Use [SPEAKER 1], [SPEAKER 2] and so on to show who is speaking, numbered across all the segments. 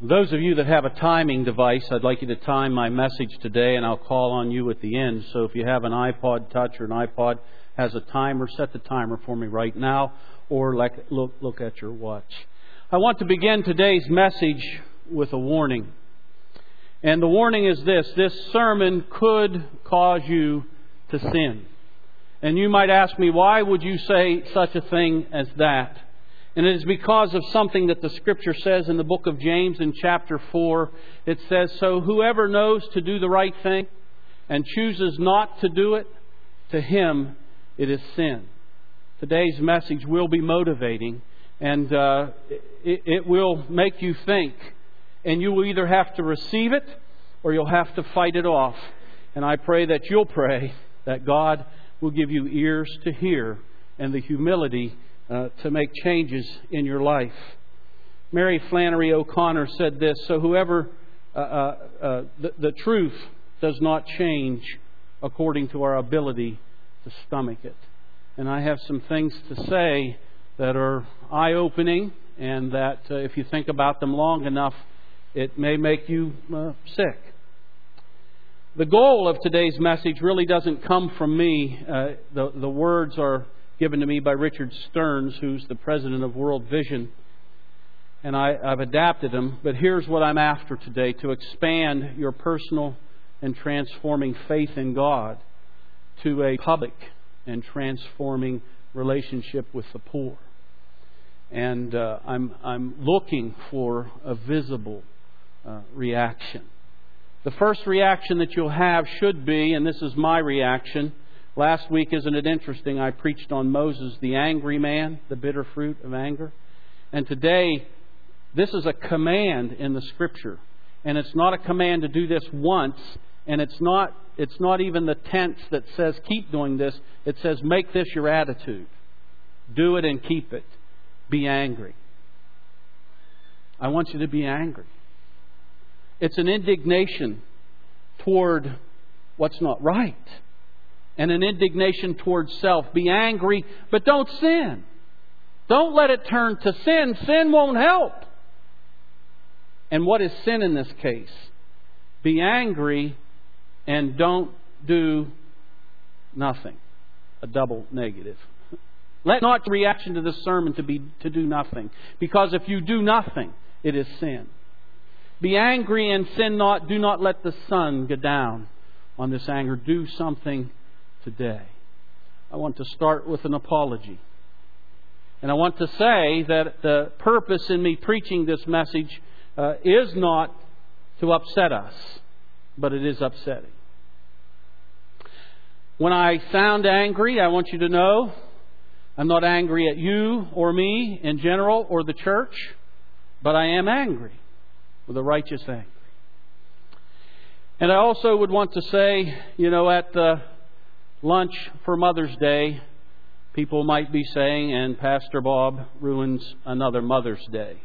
[SPEAKER 1] Those of you that have a timing device, I'd like you to time my message today, and I'll call on you at the end. So if you have an iPod Touch or an iPod has a timer, set the timer for me right now, or look at your watch. I want to begin today's message with a warning. And the warning is this: this sermon could cause you to sin. And you might ask me, why would you say such a thing as that? And it is because of something that the Scripture says in the book of James in chapter 4. It says, "So whoever knows to do the right thing and chooses not to do it, to him it is sin." Today's message will be motivating, and it will make you think. And you will either have to receive it or you'll have to fight it off. And I pray that you'll pray that God will give you ears to hear and the humility to make changes in your life. Mary Flannery O'Connor said this: "So whoever the truth does not change according to our ability to stomach it." And I have some things to say that are eye-opening, and that if you think about them long enough, it may make you sick. The goal of today's message really doesn't come from me. The words are given to me by Richard Stearns, who's the president of World Vision. And I've adapted them. But here's what I'm after today: to expand your personal and transforming faith in God to a public and transforming relationship with the poor. And I'm looking for a visible reaction. The first reaction that you'll have should be, and this is my reaction. Last week, isn't it interesting, I preached on Moses, the angry man, the bitter fruit of anger. And today, this is a command in the Scripture. And it's not a command to do this once. And it's not even the tense that says keep doing this. It says make this your attitude. Do it and keep it. Be angry. I want you to be angry. It's an indignation toward what's not right. And an indignation towards self. Be angry, but don't sin. Don't let it turn to sin. Sin won't help. And what is sin in this case? Be angry and don't do nothing. A double negative. Let not the reaction to this sermon to do nothing. Because if you do nothing, it is sin. Be angry and sin not. Do not let the sun go down on this anger. Do something today. I want to start with an apology. And I want to say that the purpose in me preaching this message is not to upset us, but it is upsetting. When I sound angry, I want you to know I'm not angry at you or me in general or the church, but I am angry with a righteous anger. And I also would want to say, at the lunch for Mother's Day, people might be saying, and Pastor Bob ruins another Mother's Day.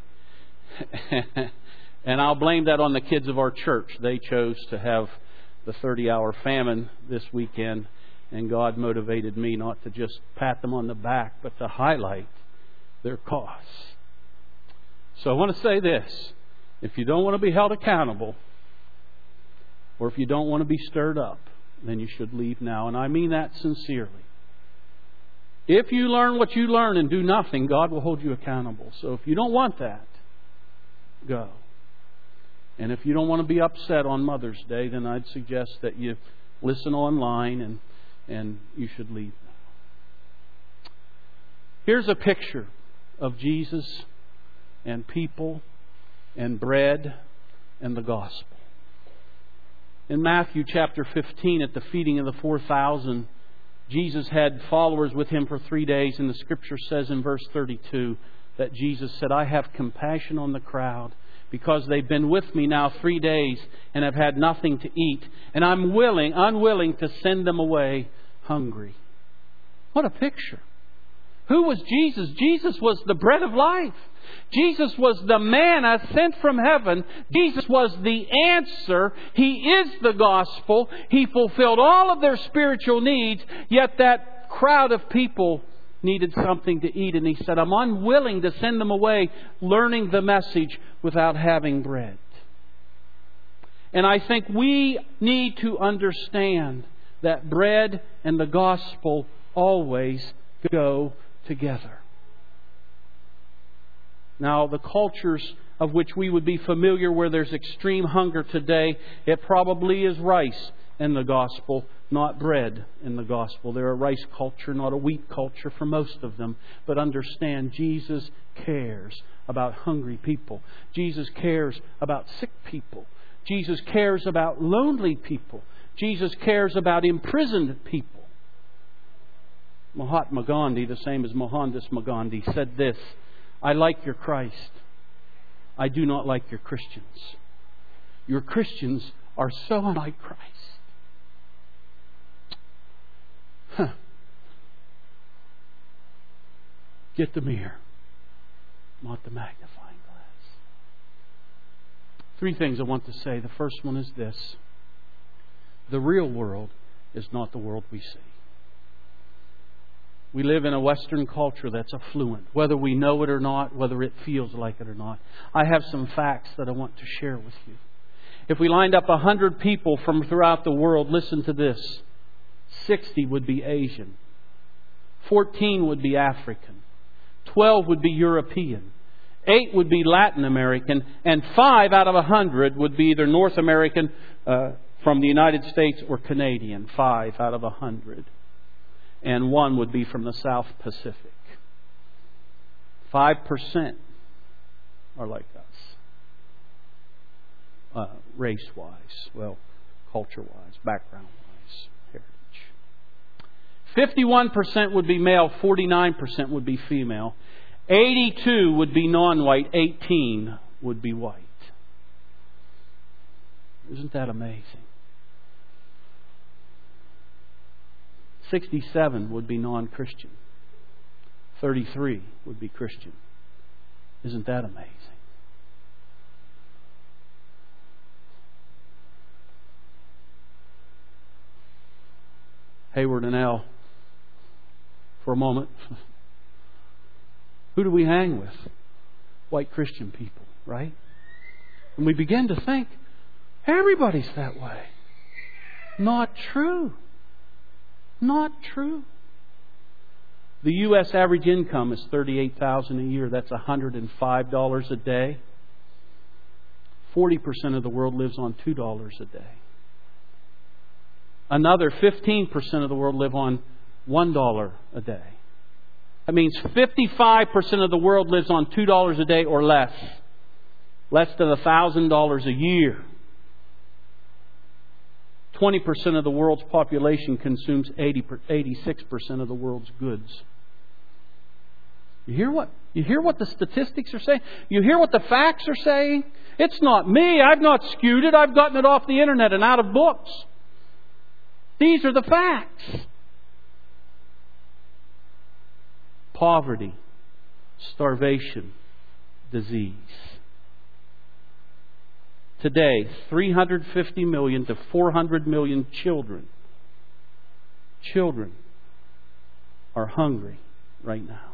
[SPEAKER 1] And I'll blame that on the kids of our church. They chose to have the 30-hour famine this weekend, and God motivated me not to just pat them on the back, but to highlight their cause. So I want to say this: if you don't want to be held accountable, or if you don't want to be stirred up, then you should leave now. And I mean that sincerely. If you learn what you learn and do nothing, God will hold you accountable. So if you don't want that, go. And if you don't want to be upset on Mother's Day, then I'd suggest that you listen online and you should leave now. Here's a picture of Jesus and people and bread and the gospel. In Matthew chapter 15, at the feeding of the 4,000, Jesus had followers with Him for 3 days. And the Scripture says in verse 32 that Jesus said, "I have compassion on the crowd because they've been with me now 3 days and have had nothing to eat. And I'm unwilling to send them away hungry." What a picture. Who was Jesus? Jesus was the bread of life. Jesus was the manna sent from heaven. Jesus was the answer. He is the gospel. He fulfilled all of their spiritual needs. Yet that crowd of people needed something to eat. And he said, I'm unwilling to send them away learning the message without having bread. And I think we need to understand that bread and the gospel always go together. Now, the cultures of which we would be familiar where there's extreme hunger today, it probably is rice in the gospel, not bread in the gospel. They're a rice culture, not a wheat culture for most of them. But understand, Jesus cares about hungry people. Jesus cares about sick people. Jesus cares about lonely people. Jesus cares about imprisoned people. Mahatma Gandhi, the same as Mohandas Gandhi, said this, I like your Christ. I do not like your Christians. Your Christians are so unlike Christ. Get the mirror, not the magnifying glass. 3 things I want to say. The first one is this. The real world is not the world we see. We live in a Western culture that's affluent, whether we know it or not, whether it feels like it or not. I have some facts that I want to share with you. If we lined up 100 people from throughout the world, listen to this. 60 would be Asian. 14 would be African. 12 would be European. 8 would be Latin American. And 5 out of 100 would be either North American from the United States or Canadian. 5 out of 100. And 1 would be from the South Pacific. 5% are like us. Race-wise, well, culture-wise, background-wise, heritage. 51% would be male, 49% would be female. 82 would be non-white, 18 would be white. Isn't that amazing? 67 would be non-Christian. 33 would be Christian. Isn't that amazing? Hayward and Al, for a moment. Who do we hang with? White Christian people, right? And we begin to think, everybody's that way. Not true. Not true. The U.S. average income is $38,000 a year. That's $105 a day. 40% of the world lives on $2 a day. Another 15% of the world live on $1 a day. That means 55% of the world lives on $2 a day or less. Less than $1,000 a year. 20% of the world's population consumes 86% of the world's goods. You hear what the statistics are saying? You hear what the facts are saying? It's not me. I've not skewed it. I've gotten it off the internet and out of books. These are the facts. Poverty, starvation, disease. Today, 350 million to 400 million children are hungry right now.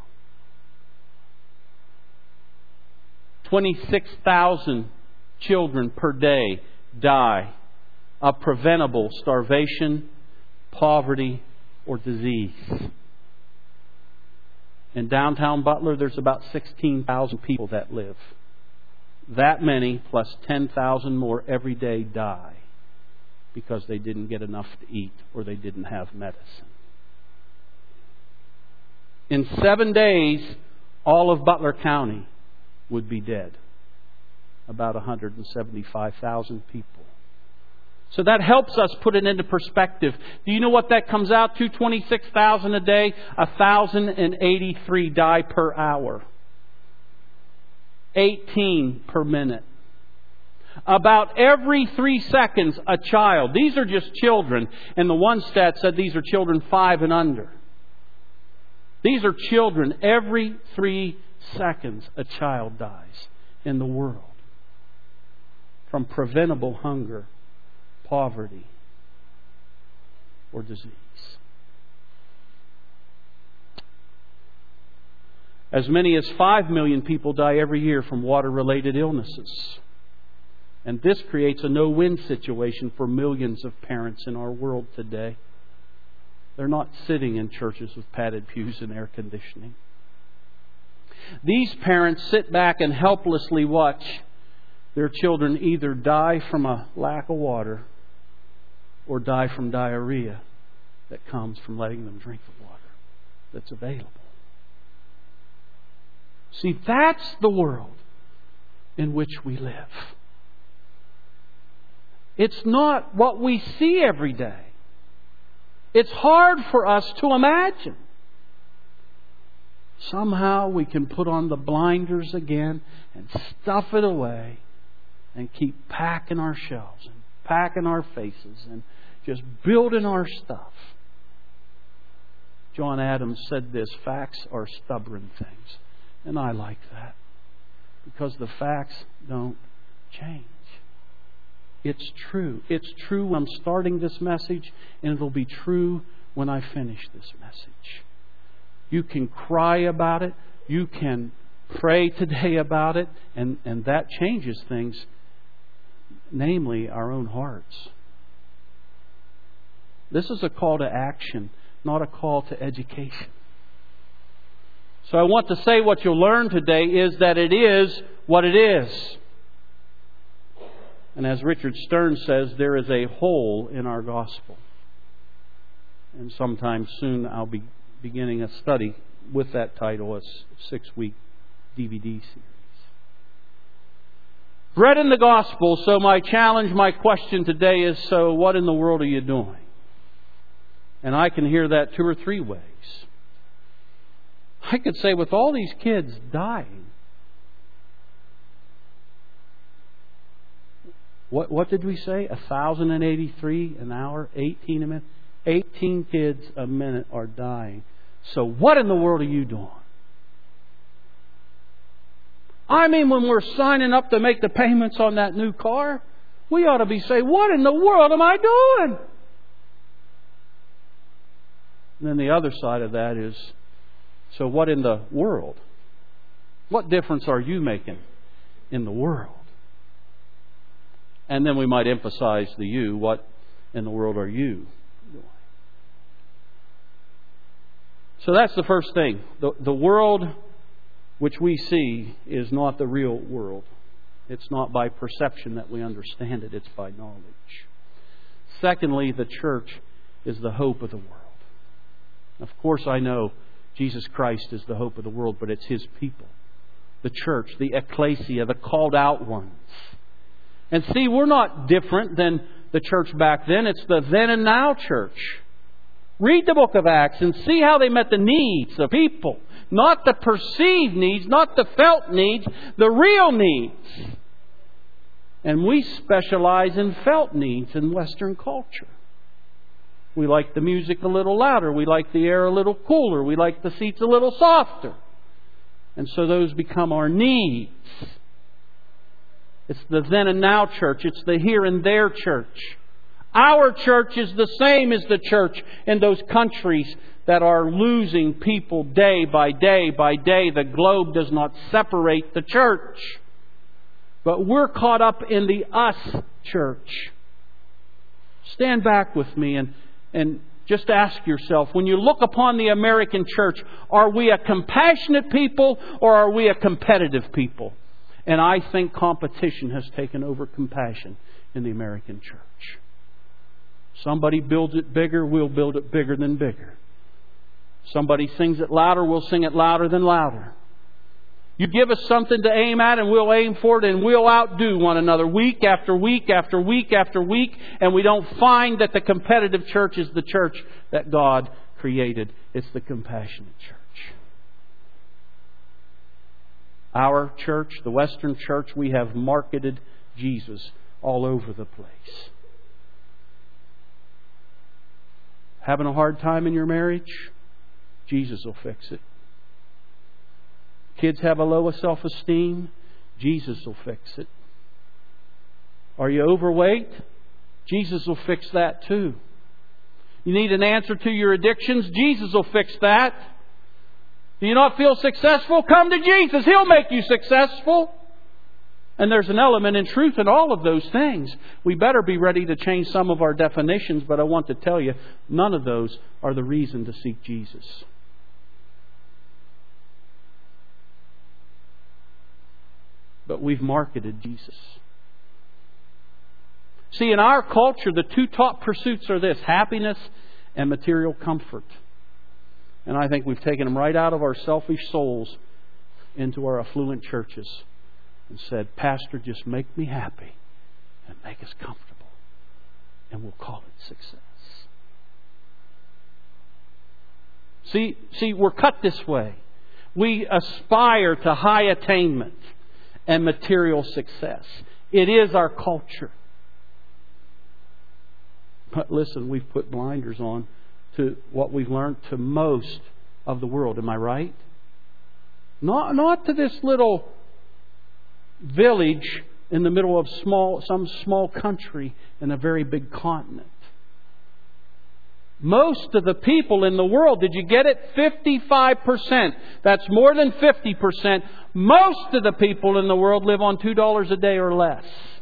[SPEAKER 1] 26,000 children per day die of preventable starvation, poverty, or disease. In downtown Butler, there's about 16,000 people that live. That many plus 10,000 more every day die because they didn't get enough to eat or they didn't have medicine. In 7 days, all of Butler County would be dead. About 175,000 people. So that helps us put it into perspective. Do you know what that comes out to? 26,000 a day, 1,083 die per hour. 18 per minute. About every 3 seconds, a child. These are just children. And the one stat said these are children 5 and under. These are children. Every 3 seconds, a child dies in the world from preventable hunger, poverty, or disease. As many as 5 million people die every year from water-related illnesses. And this creates a no-win situation for millions of parents in our world today. They're not sitting in churches with padded pews and air conditioning. These parents sit back and helplessly watch their children either die from a lack of water or die from diarrhea that comes from letting them drink the water that's available. See, that's the world in which we live. It's not what we see every day. It's hard for us to imagine. Somehow we can put on the blinders again and stuff it away and keep packing our shelves and packing our faces and just building our stuff. John Adams said this, facts are stubborn things. And I like that. Because the facts don't change. It's true. It's true when I'm starting this message, and it'll be true when I finish this message. You can cry about it. You can pray today about it. And that changes things, namely our own hearts. This is a call to action, not a call to education. So I want to say what you'll learn today is that it is what it is. And as Richard Stern says, there is a hole in our gospel. And sometime soon I'll be beginning a study with that title, a 6-week DVD series. Bread in the gospel. So my challenge, my question today is, so what in the world are you doing? And I can hear that 2 or 3 ways. I could say, with all these kids dying, what did we say? 1,083 an hour, 18 a minute. 18 kids a minute are dying. So what in the world are you doing? I mean, when we're signing up to make the payments on that new car, we ought to be saying, what in the world am I doing? And then the other side of that is, so what in the world? What difference are you making in the world? And then we might emphasize the you. What in the world are you doing? So that's the first thing. The world which we see is not the real world. It's not by perception that we understand it. It's by knowledge. Secondly, the church is the hope of the world. Of course, I know Jesus Christ is the hope of the world, but it's His people. The church, the ecclesia, the called out ones. And see, we're not different than the church back then. It's the then and now church. Read the book of Acts and see how they met the needs of people. Not the perceived needs, not the felt needs, the real needs. And we specialize in felt needs in Western culture. We like the music a little louder. We like the air a little cooler. We like the seats a little softer. And so those become our needs. It's the then and now church. It's the here and there church. Our church is the same as the church in those countries that are losing people day by day by day. The globe does not separate the church. But we're caught up in the us church. Stand back with me and just ask yourself, when you look upon the American church, are we a compassionate people or are we a competitive people? And I think competition has taken over compassion in the American church. Somebody builds it bigger, we'll build it bigger than bigger. Somebody sings it louder, we'll sing it louder than louder. You give us something to aim at and we'll aim for it and we'll outdo one another week after week after week after week. And we don't find that the competitive church is the church that God created. It's the compassionate church. Our church, the Western church, we have marketed Jesus all over the place. Having a hard time in your marriage? Jesus will fix it. Kids have a low self-esteem? Jesus will fix it. Are you overweight? Jesus will fix that too. You need an answer to your addictions? Jesus will fix that. Do you not feel successful? Come to Jesus. He'll make you successful. And there's an element in truth in all of those things. We better be ready to change some of our definitions, but I want to tell you, none of those are the reason to seek Jesus. But we've marketed Jesus. See, in our culture, the two top pursuits are this: happiness and material comfort. And I think we've taken them right out of our selfish souls into our affluent churches and said, Pastor, just make me happy and make us comfortable, and we'll call it success. See, we're cut this way. We aspire to high attainment and material success. It is our culture. But listen, we've put blinders on to what we've learned to most of the world. Am I right? Not to this little village in the middle of some small country in a very big continent. Most of the people in the world, did you get it? 55%. That's more than 50%. Most of the people in the world live on $2 a day or less.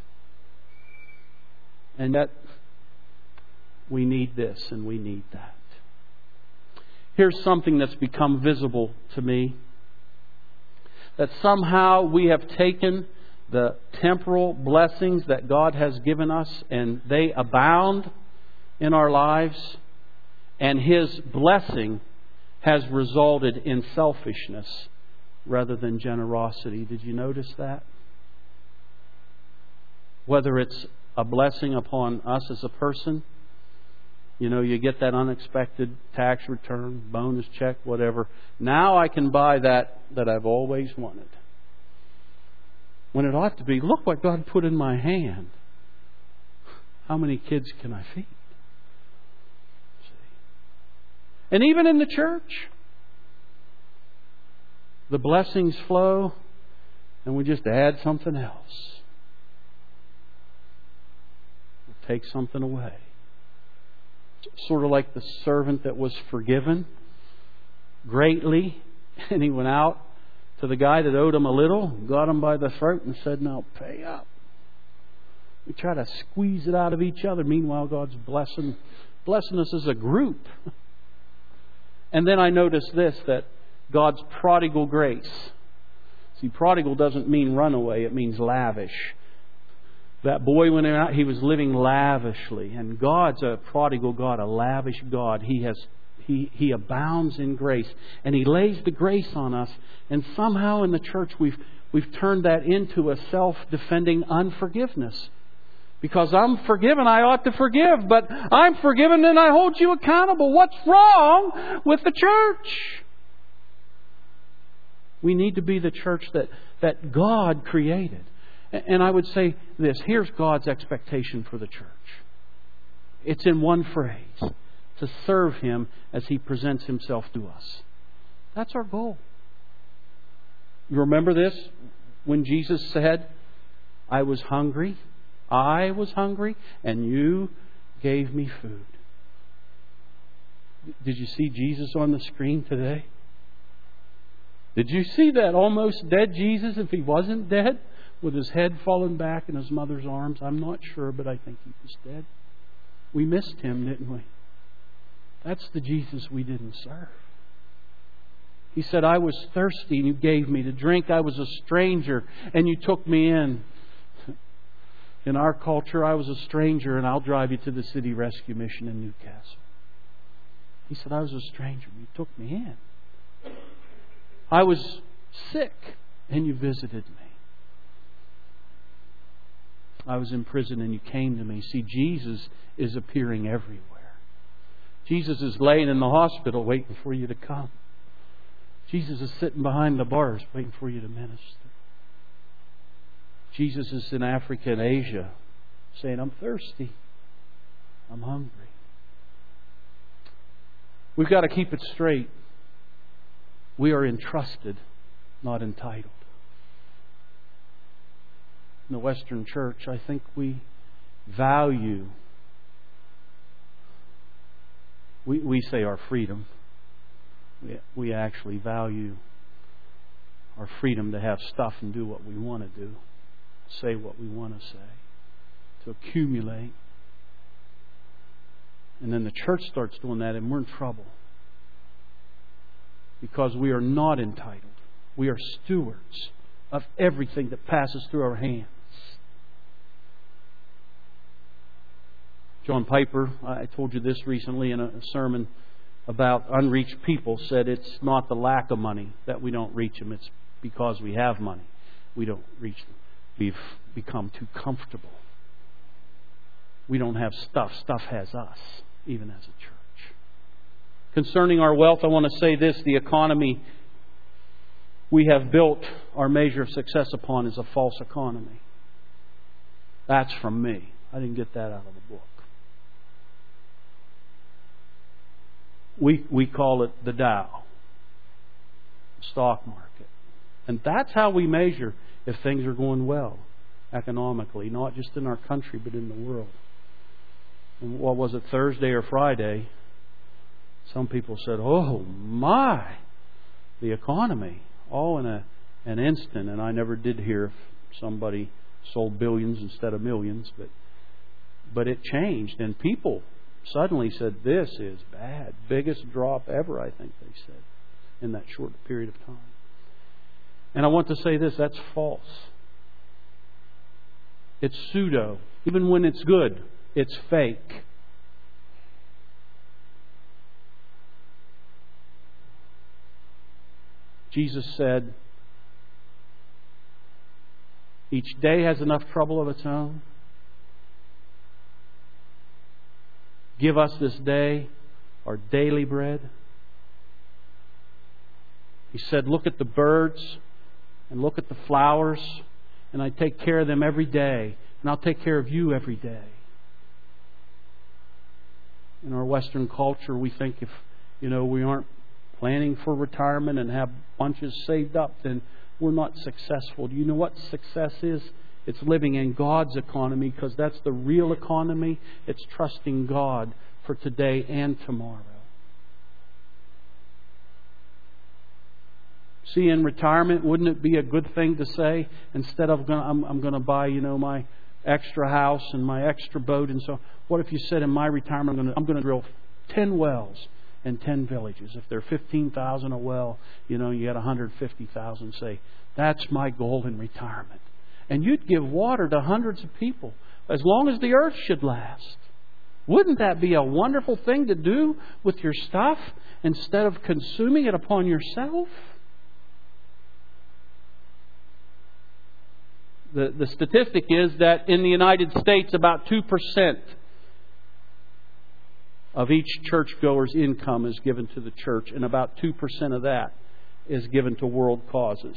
[SPEAKER 1] And yet, we need this and we need that. Here's something that's become visible to me. That somehow we have taken the temporal blessings that God has given us and they abound in our lives. And His blessing has resulted in selfishness rather than generosity. Did you notice that? Whether it's a blessing upon us as a person, you know, you get that unexpected tax return, bonus check, whatever. Now I can buy that I've always wanted. When it ought to be, look what God put in my hand. How many kids can I feed? See? And even in the church, the blessings flow and we just add something else. We'll take something away. Sort of like the servant that was forgiven greatly, and he went out to the guy that owed him a little, got him by the throat and said, now pay up. We try to squeeze it out of each other. Meanwhile, God's blessing us as a group. And then I noticed this, that God's prodigal grace. See, prodigal doesn't mean runaway, it means lavish. That boy went out, he was living lavishly. And God's a prodigal God, a lavish God. He abounds in grace. And He lays the grace on us. And somehow in the church we've turned that into a self-defending unforgiveness. Because I'm forgiven, I ought to forgive. But I'm forgiven and I hold you accountable. What's wrong with the church? We need to be the church that God created. And I would say this, here's God's expectation for the church. It's in one phrase: to serve Him as He presents Himself to us. That's our goal. You remember this? When Jesus said, I was hungry, and you gave me food. Did you see Jesus on the screen today? Did you see that almost dead Jesus if He wasn't dead? With his head fallen back in his mother's arms. I'm not sure, but I think he was dead. We missed Him, didn't we? That's the Jesus we didn't serve. He said, I was thirsty and you gave me to drink. I was a stranger and you took me in. In our culture, I was a stranger and I'll drive you to the City Rescue Mission in Newcastle. He said, I was a stranger and you took me in. I was sick and you visited me. I was in prison and you came to me. See, Jesus is appearing everywhere. Jesus is laying in the hospital waiting for you to come. Jesus is sitting behind the bars waiting for you to minister. Jesus is in Africa and Asia saying, I'm thirsty. I'm hungry. We've got to keep it straight. We are entrusted, not entitled. In the Western Church, I think we value, we say our freedom. we actually value our freedom to have stuff and do what we want to do, say what we want to say, to accumulate. And then the church starts doing that, and we're in trouble. Because we are not entitled. We are stewards of everything that passes through our hands. John Piper, I told you this recently in a sermon about unreached people, said it's not the lack of money that we don't reach them. It's because we have money we don't reach them. We've become too comfortable. We don't have stuff. Stuff has us, even as a church. Concerning our wealth, I want to say this. The economy we have built our measure of success upon is a false economy. That's from me. I didn't get that out of the book. We call it the Dow, stock market. And that's how we measure if things are going well economically, not just in our country, but in the world. And what was it, Thursday or Friday? Some people said, oh my, the economy, all in an instant. And I never did hear if somebody sold billions instead of millions, but it changed. And people suddenly said, this is bad. Biggest drop ever, I think they said, in that short period of time. And I want to say this, that's false. It's pseudo. Even when it's good, it's fake. Jesus said, each day has enough trouble of its own. Give us this day our daily bread. He said, look at the birds and look at the flowers, and I take care of them every day, and I'll take care of you every day. In our Western culture, we think if we aren't planning for retirement and have bunches saved up, then we're not successful. Do you know what success is? It's living in God's economy, because that's the real economy. It's trusting God for today and tomorrow. See, in retirement, wouldn't it be a good thing to say, instead of I'm going to buy my extra house and my extra boat and so on, what if you said, in my retirement I'm going to drill 10 wells in 10 villages? If they're 15,000 a well, you get 150,000. Say, that's my goal in retirement. And you'd give water to hundreds of people as long as the earth should last. Wouldn't that be a wonderful thing to do with your stuff instead of consuming it upon yourself? The statistic is that in the United States, about 2% of each churchgoer's income is given to the church, and about 2% of that is given to world causes.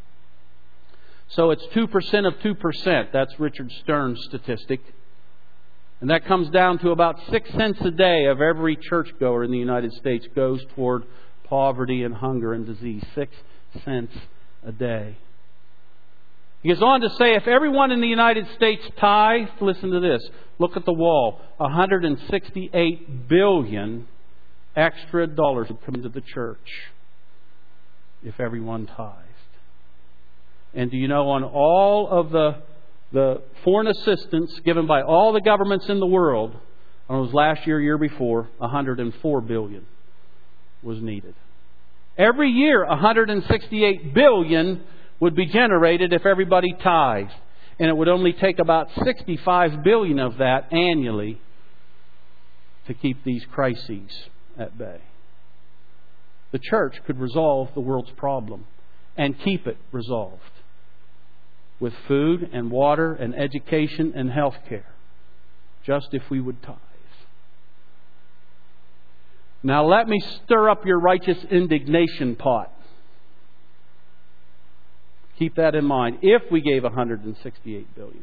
[SPEAKER 1] So it's 2% of 2%. That's Richard Stern's statistic. And that comes down to about 6 cents a day of every churchgoer in the United States goes toward poverty and hunger and disease. 6 cents a day. He goes on to say, if everyone in the United States tithed, listen to this, look at the wall, 168 billion extra dollars would come into the church if everyone tithed. And do you know, on all of the foreign assistance given by all the governments in the world, it was last year before, 104 billion was needed. Every year, 168 billion would be generated if everybody tithed. And it would only take about 65 billion of that annually to keep these crises at bay. The church could resolve the world's problem and keep it resolved with food and water and education and health care, just if we would tithe. Now let me stir up your righteous indignation pot. Keep that in mind. If we gave 168 billion.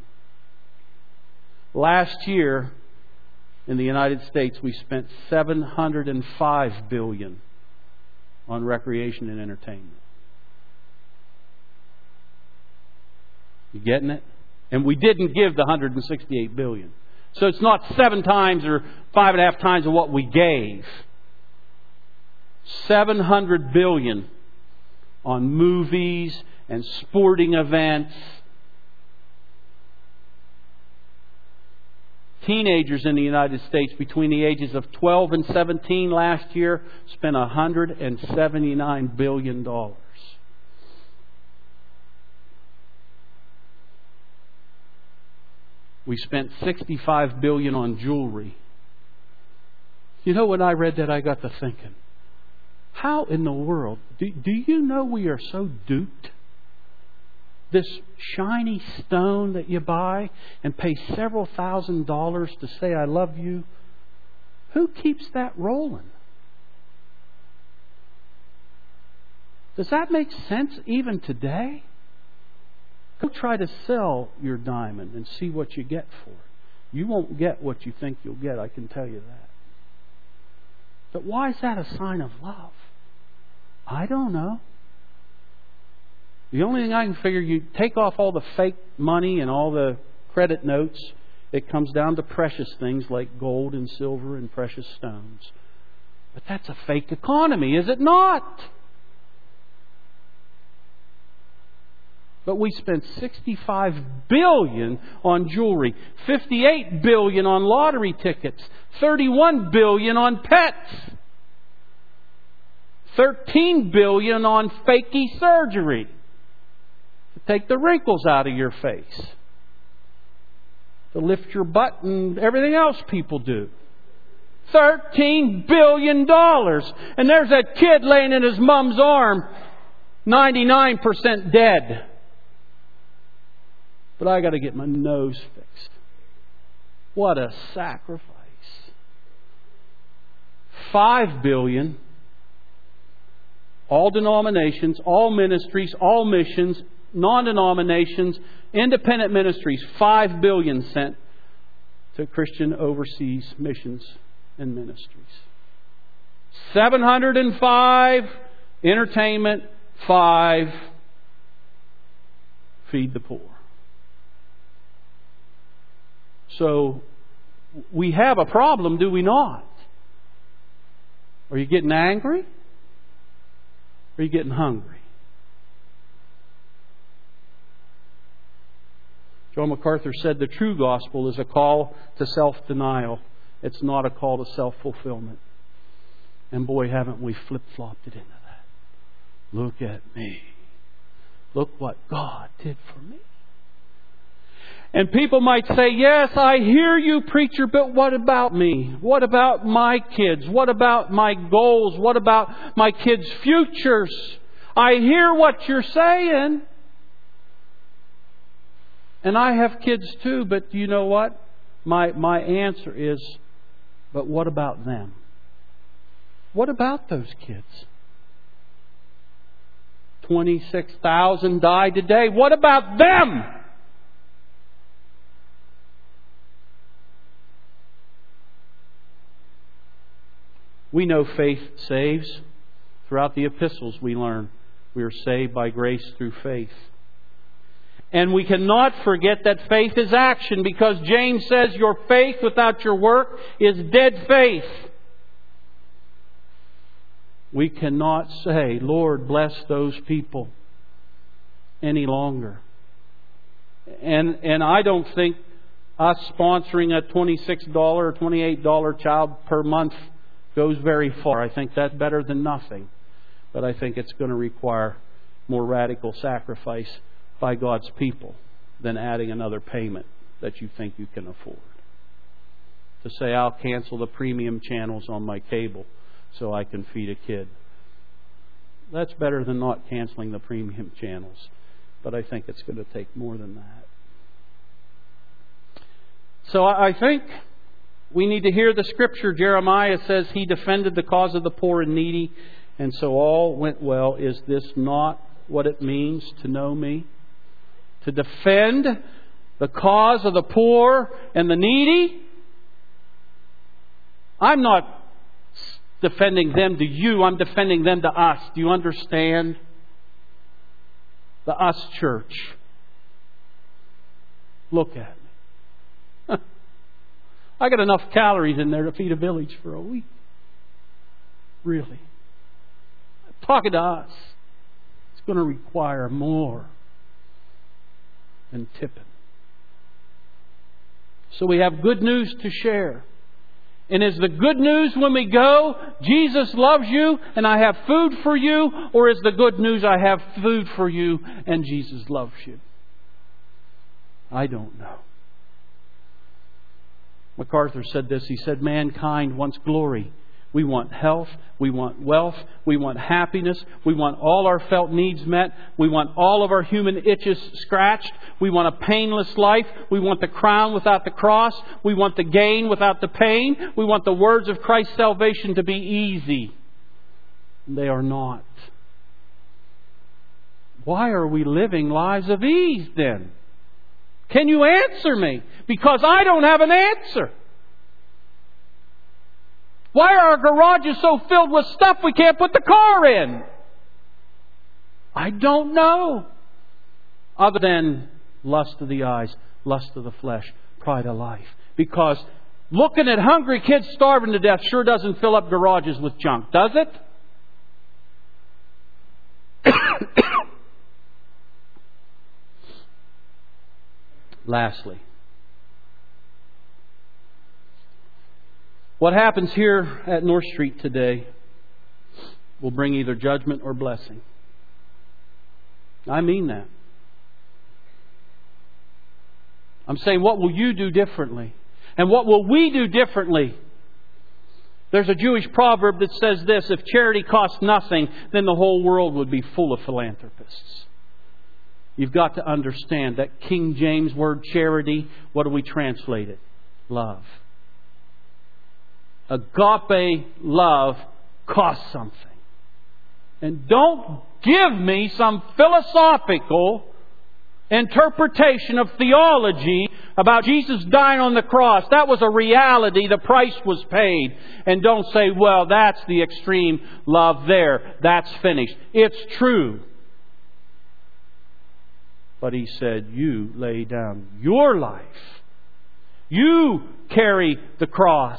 [SPEAKER 1] Last year in the United States we spent 705 billion on recreation and entertainment. You getting it? And we didn't give the 168 billion. So it's not 7 times or 5.5 times of what we gave. $700 billion on movies and sporting events. Teenagers in the United States between the ages of 12 and 17 last year spent $179 billion. We spent $65 billion on jewelry. You know, when I read that, I got to thinking, how in the world, do you know we are so duped? This shiny stone that you buy and pay several $1,000s to say, I love you. Who keeps that rolling? Does that make sense even today? Go try to sell your diamond and see what you get for it. You won't get what you think you'll get, I can tell you that. But why is that a sign of love? I don't know. The only thing I can figure, you take off all the fake money and all the credit notes, it comes down to precious things like gold and silver and precious stones. But that's a fake economy, is it not? But we spent $65 billion on jewelry, $58 billion on lottery tickets, $31 billion on pets, $13 billion on fakey surgery to take the wrinkles out of your face, to lift your butt and everything else people do. $13 billion. And there's that kid laying in his mom's arm, 99% dead. But I got to get my nose fixed. What a sacrifice. $5 billion. All denominations, all ministries, all missions, non-denominations, independent ministries. $5 billion sent to Christian overseas missions and ministries. 705 entertainment, 5 feed the poor. So we have a problem, do we not? Are you getting angry? Or are you getting hungry? John MacArthur said the true gospel is a call to self-denial. It's not a call to self-fulfillment. And boy, haven't we flip-flopped it into that. Look at me. Look what God did for me. And people might say, yes, I hear you, preacher, but what about me? What about my kids? What about my goals? What about my kids' futures? I hear what you're saying. And I have kids too, but you know what? My answer is, but what about them? What about those kids? 26,000 died today. What about them? We know faith saves. Throughout the epistles we learn we are saved by grace through faith. And we cannot forget that faith is action, because James says your faith without your work is dead faith. We cannot say, Lord, bless those people any longer. And I don't think us sponsoring a $26 or $28 child per month goes very far. I think that's better than nothing. But I think it's going to require more radical sacrifice by God's people than adding another payment that you think you can afford. To say, I'll cancel the premium channels on my cable so I can feed a kid. That's better than not canceling the premium channels. But I think it's going to take more than that. So I think we need to hear the scripture. Jeremiah says he defended the cause of the poor and needy, and so all went well. Is this not what it means to know me? To defend the cause of the poor and the needy? I'm not defending them to you. I'm defending them to us. Do you understand? The us church. Look at me. I got enough calories in there to feed a village for a week. Really. talking to us. It's going to require more than tipping. So we have good news to share. And is the good news when we go, Jesus loves you and I have food for you? Or is the good news I have food for you and Jesus loves you? I don't know. MacArthur said this. He said, mankind wants glory. We want health. We want wealth. We want happiness. We want all our felt needs met. We want all of our human itches scratched. We want a painless life. We want the crown without the cross. We want the gain without the pain. We want the words of Christ's salvation to be easy. They are not. Why are we living lives of ease then? Can you answer me? Because I don't have an answer. Why are our garages so filled with stuff we can't put the car in? I don't know. Other than lust of the eyes, lust of the flesh, pride of life. Because looking at hungry kids starving to death sure doesn't fill up garages with junk, does it? Lastly, what happens here at North Street today will bring either judgment or blessing. I mean that. I'm saying, what will you do differently? And what will we do differently? There's a Jewish proverb that says this: if charity costs nothing, then the whole world would be full of philanthropists. You've got to understand that King James word charity, what do we translate it? Love. Agape love costs something. And don't give me some philosophical interpretation of theology about Jesus dying on the cross. That was a reality. The price was paid. And don't say, well, that's the extreme love there. That's finished. It's true. But He said, you lay down your life. You carry the cross.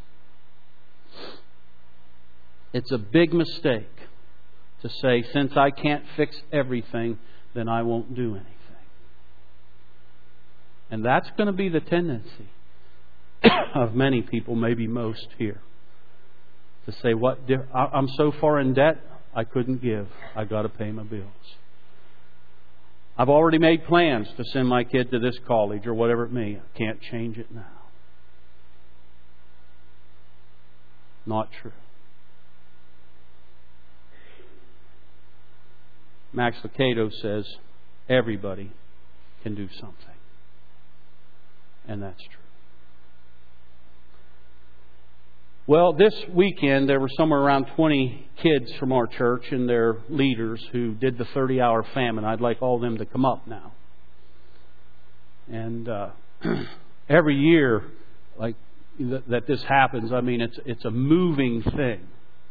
[SPEAKER 1] It's a big mistake to say, since I can't fix everything, then I won't do anything. And that's going to be the tendency of many people, maybe most here, to say, I'm so far in debt, I couldn't give. I got to pay my bills. I've already made plans to send my kid to this college or whatever it may. I can't change it now. Not true. Max Lucado says everybody can do something. And that's true. Well, this weekend there were somewhere around 20 kids from our church and their leaders who did the 30-hour famine. I'd like all of them to come up now. And every year like that this happens, I mean, it's a moving thing.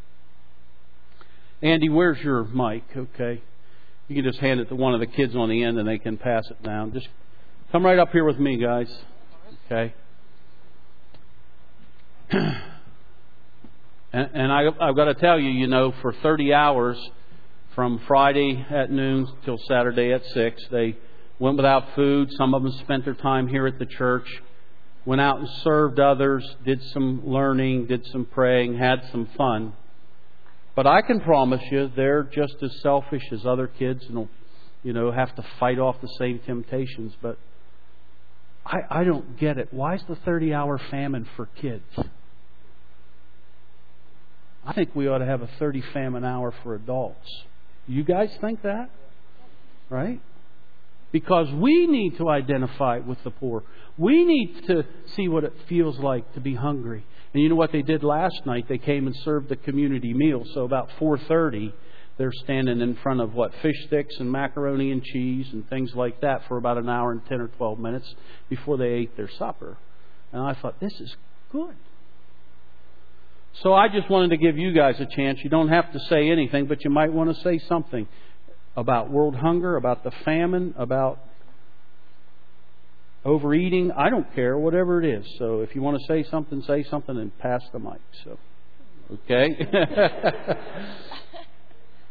[SPEAKER 1] Andy, where's your mic? Okay. You can just hand it to one of the kids on the end and they can pass it down. Just come right up here with me, guys. Okay. And I've got to tell you, for 30 hours from Friday at noon till Saturday at 6, they went without food. Some of them spent their time here at the church, went out and served others, did some learning, did some praying, had some fun. But I can promise you they're just as selfish as other kids and have to fight off the same temptations. But I don't get it. Why is the 30-hour famine for kids? I think we ought to have a 30 famine hour for adults. You guys think that? Right? Because we need to identify with the poor. We need to see what it feels like to be hungry. And you know what they did last night? They came and served the community meal. So about 4:30, they're standing in front of fish sticks and macaroni and cheese and things like that for about an hour and 10 or 12 minutes before they ate their supper. And I thought, this is good. So I just wanted to give you guys a chance. You don't have to say anything, but you might want to say something about world hunger, about the famine, about overeating. I don't care, whatever it is. So if you want to say something and pass the mic. So, okay.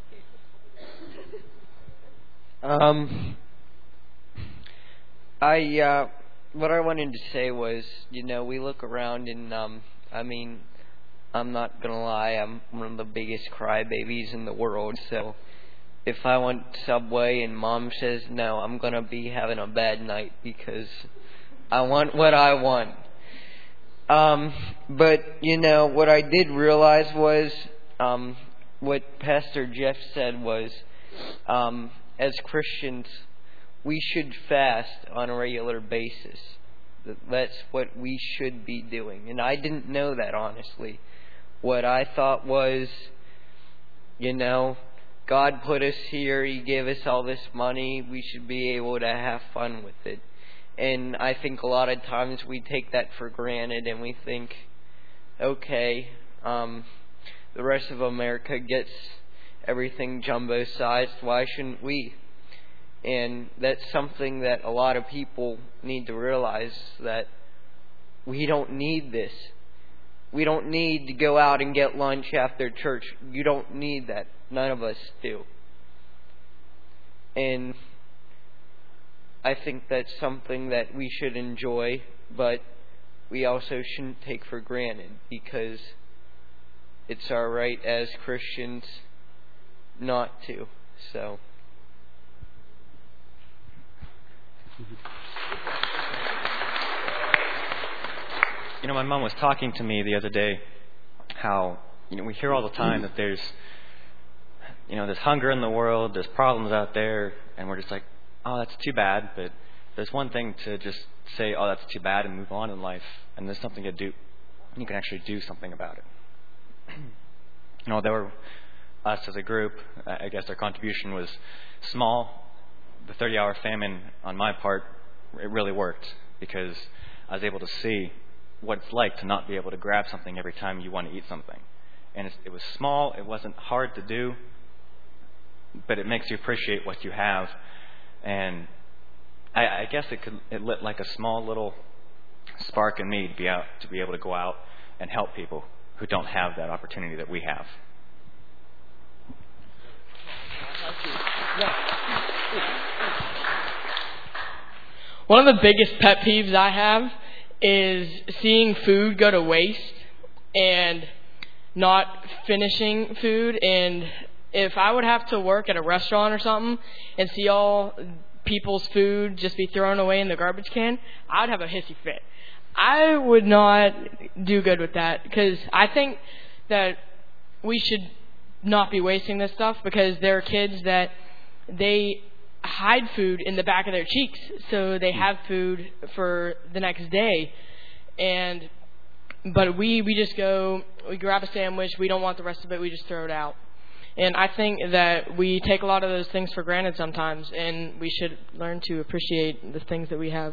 [SPEAKER 2] What I wanted to say was, we look around and, I'm not gonna lie, I'm one of the biggest crybabies in the world, so if I want Subway and Mom says no, I'm gonna be having a bad night because I want what I want. But, what I did realize was, what Pastor Jeff said was, as Christians, we should fast on a regular basis. That's what we should be doing. And I didn't know that, honestly. What I thought was, God put us here. He gave us all this money. We should be able to have fun with it. And I think a lot of times we take that for granted and we think, okay, the rest of America gets everything jumbo-sized. Why shouldn't we? And that's something that a lot of people need to realize, that we don't need this. We don't need to go out and get lunch after church. You don't need that. None of us do. And I think that's something that we should enjoy, but we also shouldn't take for granted, because it's our right as Christians not to. So.
[SPEAKER 3] My mom was talking to me the other day how, we hear all the time that there's hunger in the world, there's problems out there, and we're just like, oh, that's too bad. But there's one thing to just say, oh, that's too bad, and move on in life, and there's something to do. You can actually do something about it. There were us as a group. I guess our contribution was small. The 30-hour famine on my part, it really worked, because I was able to see what it's like to not be able to grab something every time you want to eat something. And it was small, it wasn't hard to do, but it makes you appreciate what you have. And I guess it lit like a small little spark in me to be able to go out and help people who don't have that opportunity that we have.
[SPEAKER 4] One of the biggest pet peeves I have is seeing food go to waste and not finishing food. And if I would have to work at a restaurant or something and see all people's food just be thrown away in the garbage can, I would have a hissy fit. I would not do good with that, because I think that we should not be wasting this stuff, because there are kids that they hide food in the back of their cheeks so they have food for the next day. But we just go, we grab a sandwich, we don't want the rest of it, we just throw it out. And I think that we take a lot of those things for granted sometimes, and we should learn to appreciate the things that we have.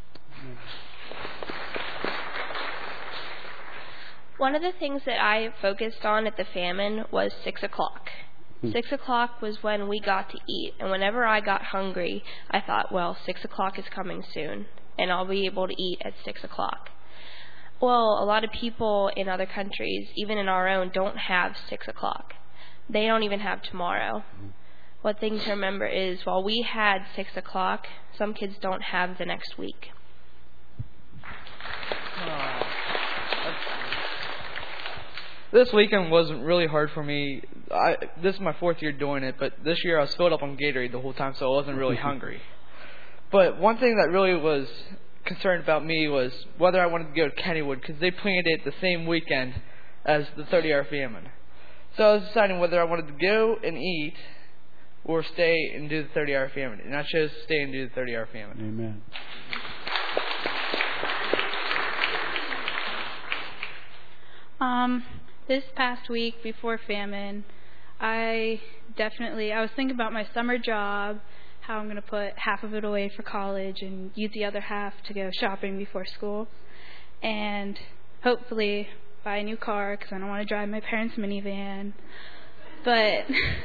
[SPEAKER 5] One of the things that I focused on at the famine was 6 o'clock. 6 o'clock was when we got to eat. And whenever I got hungry, I thought, well, 6 o'clock is coming soon, and I'll be able to eat at 6 o'clock. Well, a lot of people in other countries, even in our own, don't have 6 o'clock. They don't even have tomorrow. One thing to remember is, while we had 6 o'clock, some kids don't have the next week.
[SPEAKER 6] This weekend wasn't really hard for me. This is my 4th year doing it, but this year I was filled up on Gatorade the whole time, so I wasn't really hungry. But one thing that really was concerned about me was whether I wanted to go to Kennywood, because they planned it the same weekend as the 30-hour famine. So I was deciding whether I wanted to go and eat or stay and do the 30-hour famine. And I chose to stay and do the 30-hour famine.
[SPEAKER 1] Amen.
[SPEAKER 7] This past week before famine, I was thinking about my summer job, how I'm going to put half of it away for college and use the other half to go shopping before school, and hopefully buy a new car, because I don't want to drive my parents' minivan. But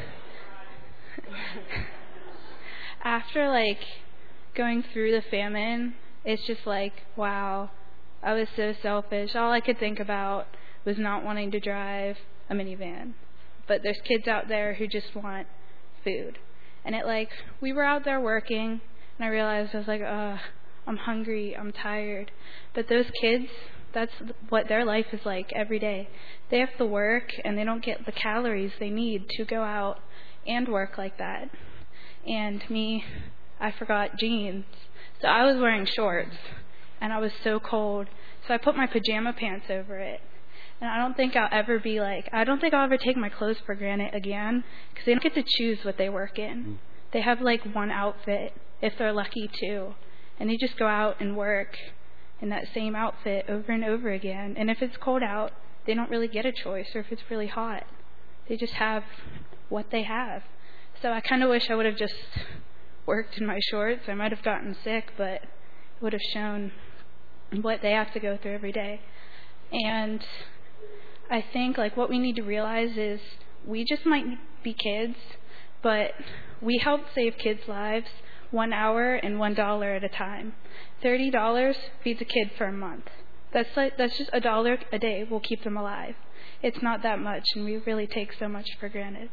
[SPEAKER 7] after going through the famine, it's just wow, I was so selfish. All I could think about was not wanting to drive a minivan. But there's kids out there who just want food. And we were out there working, and I realized I was like, I'm hungry, I'm tired. But those kids, that's what their life is like every day. They have to work, and they don't get the calories they need to go out and work like that. And me, I forgot jeans. So I was wearing shorts, and I was so cold. So I put my pajama pants over it. And I don't think I'll ever take my clothes for granted again, because they don't get to choose what they work in. They have one outfit, if they're lucky to, and they just go out and work in that same outfit over and over again. And if it's cold out, they don't really get a choice, or if it's really hot, they just have what they have. So I kind of wish I would have just worked in my shorts. I might have gotten sick, but it would have shown what they have to go through every day. And I think what we need to realize is we just might be kids, but we help save kids' lives 1 hour and $1 at a time. $30 feeds a kid for a month. That's just $1 a day will keep them alive. It's not that much, and we really take so much for granted.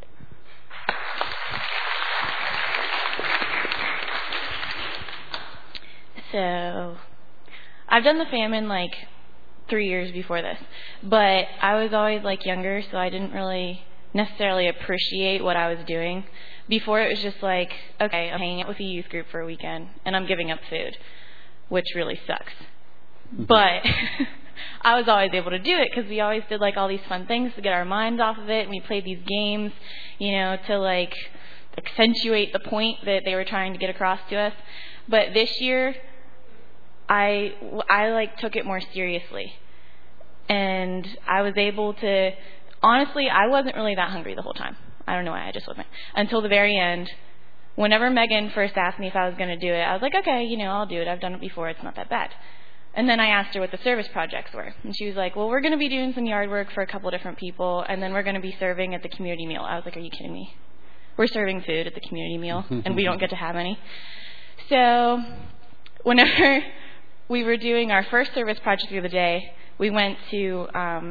[SPEAKER 8] So, I've done the famine 3 years before this, but I was always younger, so I didn't really necessarily appreciate what I was doing. Before, it was just okay, I'm hanging out with a youth group for a weekend, and I'm giving up food, which really sucks. But I was always able to do it because we always did all these fun things to get our minds off of it, and we played these games, to accentuate the point that they were trying to get across to us. But this year, I took it more seriously, and I was able to, honestly, I wasn't really that hungry the whole time. I don't know why, I just wasn't. Until the very end, whenever Megan first asked me if I was going to do it, I was like, okay, I'll do it. I've done it before. It's not that bad. And then I asked her what the service projects were, and she was like, well, we're going to be doing some yard work for a couple of different people, and then we're going to be serving at the community meal. I was like, are you kidding me? We're serving food at the community meal, and we don't get to have any. So whenever we were doing our first service project the other day, we went to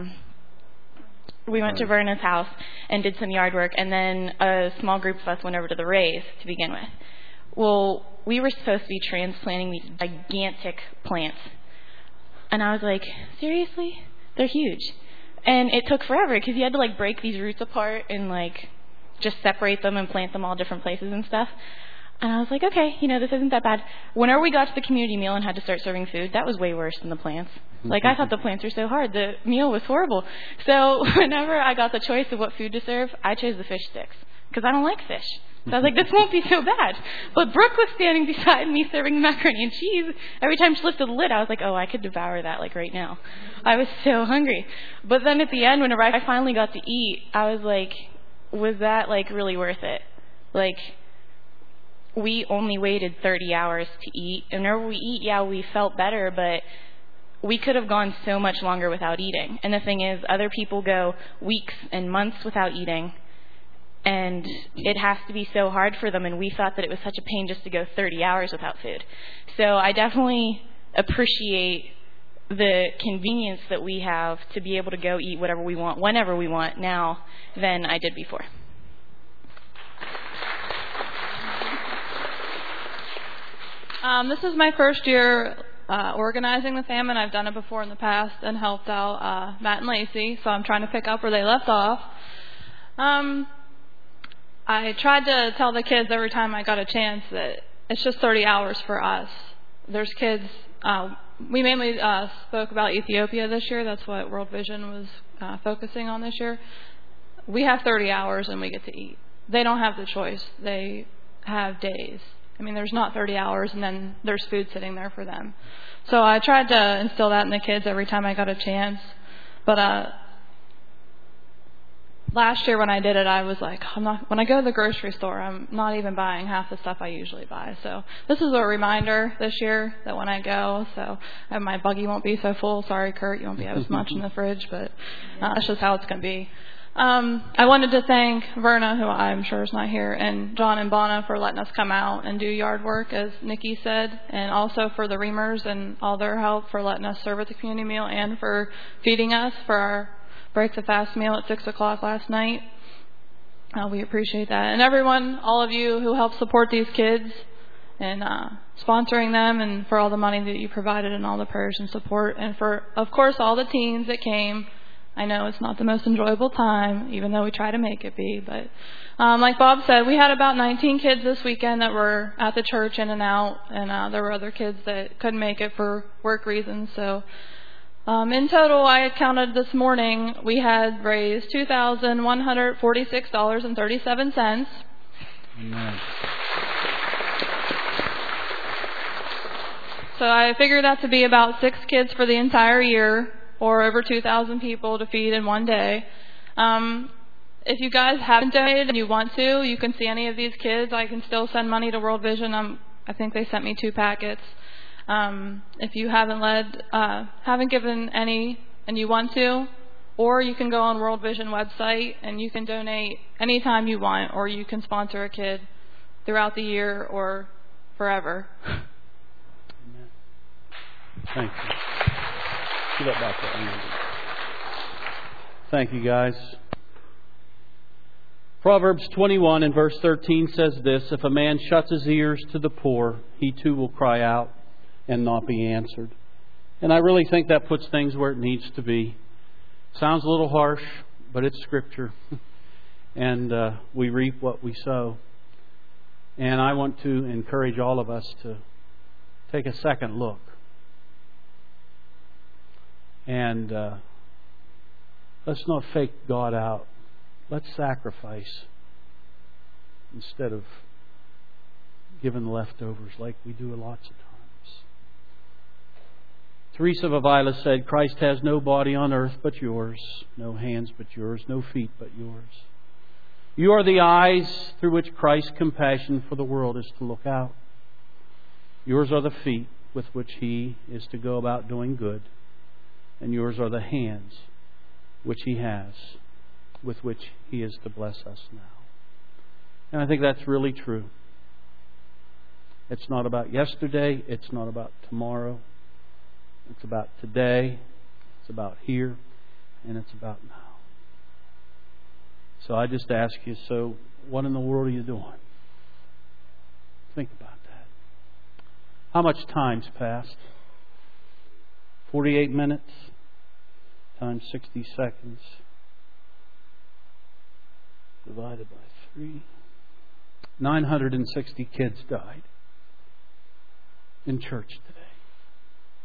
[SPEAKER 8] Verna's house and did some yard work, and then a small group of us went over to the Rays to begin with. Well, we were supposed to be transplanting these gigantic plants, and I was like, seriously? They're huge. And it took forever because you had to break these roots apart and just separate them and plant them all different places and stuff. And I was like, okay, this isn't that bad. Whenever we got to the community meal and had to start serving food, that was way worse than the plants. I thought the plants were so hard. The meal was horrible. So whenever I got the choice of what food to serve, I chose the fish sticks because I don't like fish. So I was like, this won't be so bad. But Brooke was standing beside me serving macaroni and cheese. Every time she lifted the lid, I was like, oh, I could devour that right now. I was so hungry. But then at the end, whenever I finally got to eat, I was like, was that really worth it? We only waited 30 hours to eat. And whenever we eat, yeah, we felt better, but we could have gone so much longer without eating. And the thing is, other people go weeks and months without eating, and it has to be so hard for them, and we thought that it was such a pain just to go 30 hours without food. So I definitely appreciate the convenience that we have to be able to go eat whatever we want, whenever we want now, than I did before.
[SPEAKER 9] This is my first year organizing the famine. I've done it before in the past and helped out Matt and Lacey, so I'm trying to pick up where they left off. I tried to tell the kids every time I got a chance that it's just 30 hours for us. There's kids, we mainly spoke about Ethiopia this year. That's what World Vision was focusing on this year. We have 30 hours and we get to eat. They don't have the choice. They have days. There's not 30 hours and then there's food sitting there for them. So I tried to instill that in the kids every time I got a chance. But last year when I did it, I was like, when I go to the grocery store, I'm not even buying half the stuff I usually buy. So this is a reminder this year that when I go, so my buggy won't be so full. Sorry, Kurt, you won't be as much in the fridge, but that's just how it's going to be. I wanted to thank Verna, who I'm sure is not here, and John and Bonna for letting us come out and do yard work, as Nikki said, and also for the Reamers and all their help for letting us serve at the community meal and for feeding us for our Break the Fast meal at 6 o'clock last night. We appreciate that. And everyone, all of you who help support these kids and sponsoring them, and for all the money that you provided and all the prayers and support, and for, of course, all the teens that came. I know it's not the most enjoyable time, even though we try to make it be. But like Bob said, we had about 19 kids this weekend that were at the church in and out, and there were other kids that couldn't make it for work reasons. So in total, I counted this morning, we had raised $2,146.37.
[SPEAKER 1] Amen.
[SPEAKER 9] So I figured that to be about 6 kids for the entire year, or over 2,000 people to feed in one day. If you guys haven't donated and you want to, you can see any of these kids. I can still send money to World Vision. I think they sent me 2 packets. If you haven't given any and you want to, or you can go on World Vision website and you can donate anytime you want, or you can sponsor a kid throughout the year or forever.
[SPEAKER 1] Amen. Thank you. Get that back there. Thank you, guys. Proverbs 21 and verse 13 says this: if a man shuts his ears to the poor, he too will cry out and not be answered. And I really think that puts things where it needs to be. Sounds a little harsh, but it's Scripture. And we reap what we sow. And I want to encourage all of us to take a second look. And let's not fake God out. Let's sacrifice instead of giving leftovers like we do lots of times. Teresa of Avila said, Christ has no body on earth but yours, no hands but yours, no feet but yours. You are the eyes through which Christ's compassion for the world is to look out. Yours are the feet with which He is to go about doing good. And yours are the hands which He has, with which He is to bless us now. And I think that's really true. It's not about yesterday. It's not about tomorrow. It's about today. It's about here. And it's about now. So I just ask you, so what in the world are you doing? Think about that. How much time's passed? 48 minutes times 60 seconds divided by 3. 960 kids died in church today.